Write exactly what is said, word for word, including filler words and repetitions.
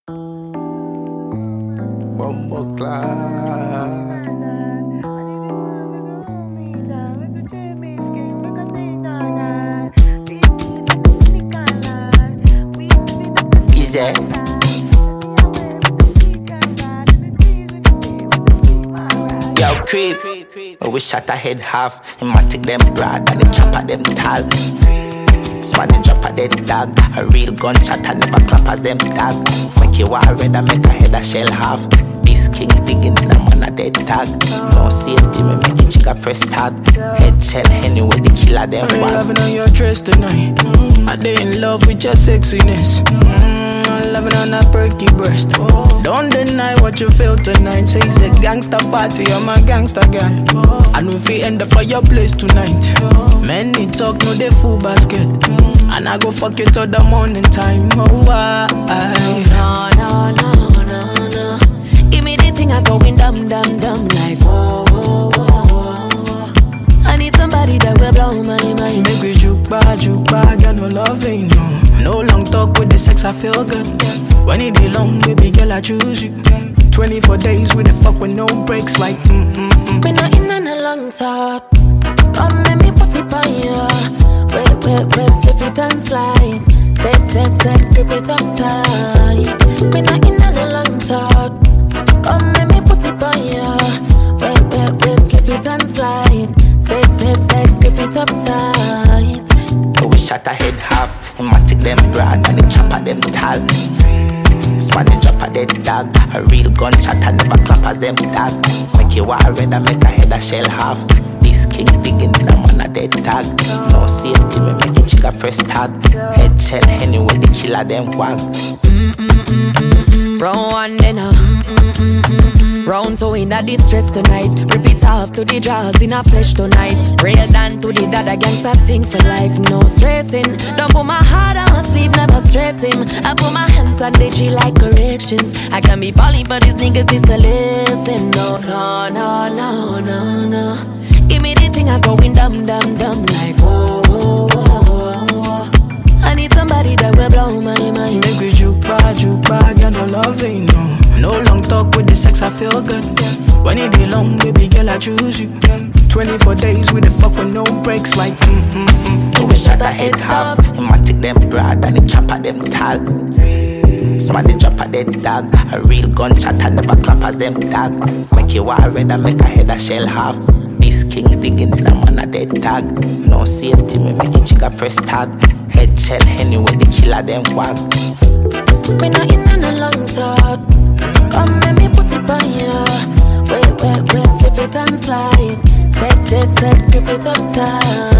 Bumbo class. Easy. Yo, creep. Oh, we shot a head half. Him a take them broad and the chopper them tall. Smarty drop a dead dog. A real gunshot and never clap as them tag. Make you war red and make a head a shell half. This king digging in a man a dead tag. No safety, me make it chicka press start. Head shell anyway the killer them I'm was. loving on your dress tonight. mm, I dey in love with your sexiness. mm, I'm loving on that perky breast. Don't deny what you feel tonight. Say it's a gangster party, I'm a gangster guy. I know if we end up for your place tonight. Many talk, no they full basket. And I go fuck you till the morning time. Oh, I, No, no, no, no, no. Give me the thing I going dumb, dumb, dumb like whoa, whoa, whoa, whoa. I need somebody that will blow my mind. make we juke bad, juke bad, got no loving, no. No long talk with the sex, I feel good. When it be long, baby girl, I choose you. twenty-four days with the fuck with no breaks, like mm mm mm. Me not in on a long talk. Come let me put it on you. Wait, wait, wait, slip it and slide. Set, set, set, grip it up tight. Me not in on a long talk. Come let me put it on you. Wait, wait, wait, slip it and slide. Set, set, set, grip it up tight. Oh, we shot a head half. Him a take them broad and the chopper them tall. Smarty drop a dead dog. A real gunshot and never clap as them tag. Make you war red and make a head a shell half. This king digging in a man a dead tag. No safety, me make it chicka press start. Head shell anyway the killer them wag. Round one then uh, mm, mm, mm, mm, mm. Round two in a distress tonight. Rip it off to the jaws in a flesh tonight. Real down to the dada gangsta thing for life. No stressing. Don't put my heart on sleep, never stressing. I put my hands on the G like corrections. I can be falling but these niggas is to listen. No, no, no, no, no, no. Give me the thing I going dumb, dumb, dumb like whoa, whoa, whoa, whoa. I need somebody that will blow my mind. Make we juke bad, juke bad, got no loving, no. No long talk with the sex, I feel good. When it be long, baby girl, I choose you. twenty-four days with the fuck with no breaks, like mm mm mm. Oh, we shot a head half. Him a take them broad and the chopper them tall. Somebody drop a dead dog. A real gunshot and never clap as them tag. Make you war red and make a head a shell half. This king digging in a man a dead tag. No safety, me make it chicka press start. Head shell anyway the killer them wag. Me not in on a long talk. Come let me put it on you. Wait, wait, wait, slip it and slide. Set, set, set, grip it up tight.